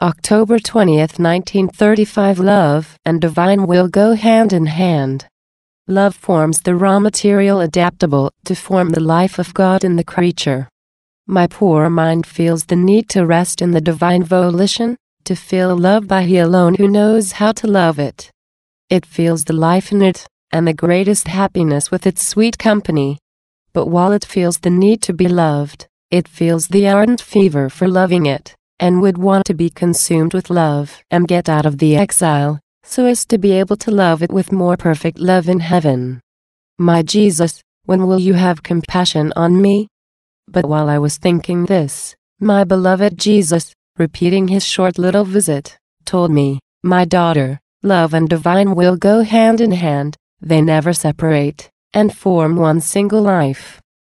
October 20th, 1935. Love and divine will go hand in hand. Love forms the raw material adaptable to form the life of God in the creature. My poor mind feels the need to rest in the divine volition, to feel love by He alone who knows how to love it. It feels the life in it, and the greatest happiness with its sweet company. But while it feels the need to be loved, it feels the ardent fever for loving it, and would want to be consumed with love and get out of the exile, so as to be able to love it with more perfect love in heaven. My Jesus, when will you have compassion on me? But while I was thinking this, my beloved Jesus, repeating his short little visit, told me, my daughter, love and divine will go hand in hand, they never separate, and form one single life.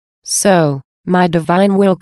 So, my divine will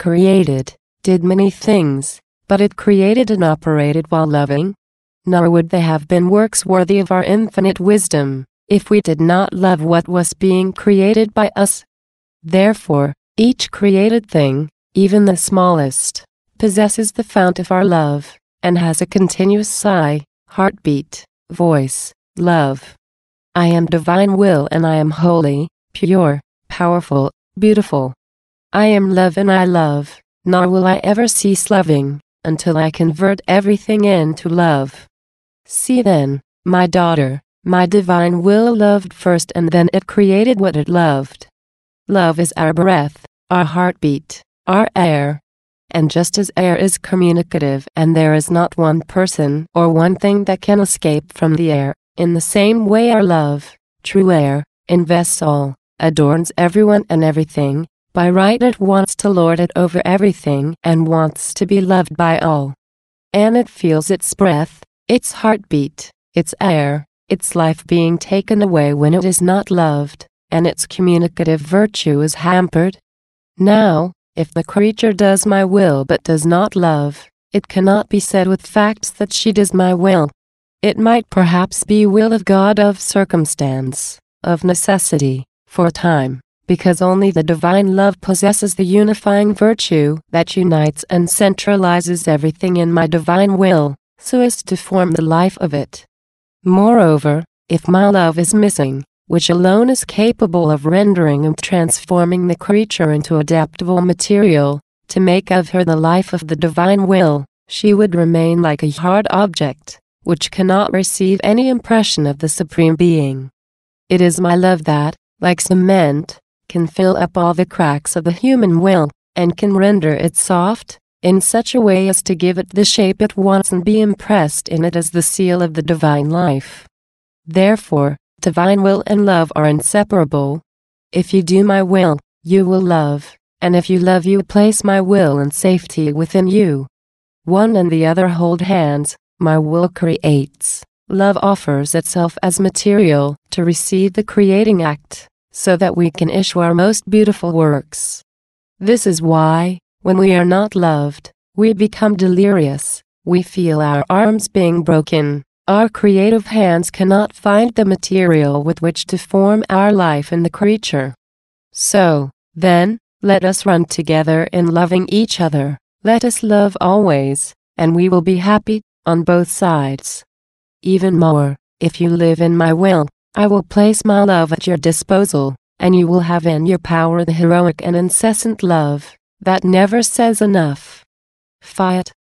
did many things, but it created and operated while loving. Nor would they have been works worthy of our infinite wisdom, if we did not love what was being created by us. Therefore, each created thing, even the smallest, possesses the fount of our love, and has a continuous sigh, heartbeat, voice, love. I am divine will and I am holy, pure, powerful, beautiful. I am love and I love, nor will I ever cease loving, until I convert everything into love. See then, my daughter, my divine will loved first and then it created what it loved. Love is our breath, our heartbeat, our air. And just as air is communicative and there is not one person or one thing that can escape from the air, in the same way our love, true air, invests all, adorns everyone and everything. By right it wants to lord it over everything and wants to be loved by all. And it feels its breath, its heartbeat, its air, its life being taken away when it is not loved, and its communicative virtue is hampered. Now, if the creature does my will but does not love, it cannot be said with facts that she does my will. It might perhaps be will of God, of circumstance, of necessity, for a time, because only the divine love possesses the unifying virtue that unites and centralizes everything in my divine will, so as to form the life of it. Moreover, if my love is missing, which alone is capable of rendering and transforming the creature into adaptable material, to make of her the life of the divine will, she would remain like a hard object, which cannot receive any impression of the Supreme Being. It is my love that, like cement, can fill up all the cracks of the human will, and can render it soft, in such a way as to give it the shape it wants and be impressed in it as the seal of the divine life. Therefore, divine will and love are inseparable. If you do my will, you will love, and if you love you place my will and safety within you. One and the other hold hands, my will creates, love offers itself as material to receive the creating act, so that we can issue our most beautiful works. This is why, when we are not loved, we become delirious, we feel our arms being broken, our creative hands cannot find the material with which to form our life in the creature. So, then, let us run together in loving each other, let us love always, and we will be happy, on both sides. Even more, if you live in my will, I will place my love at your disposal, and you will have in your power the heroic and incessant love that never says enough. Fiat.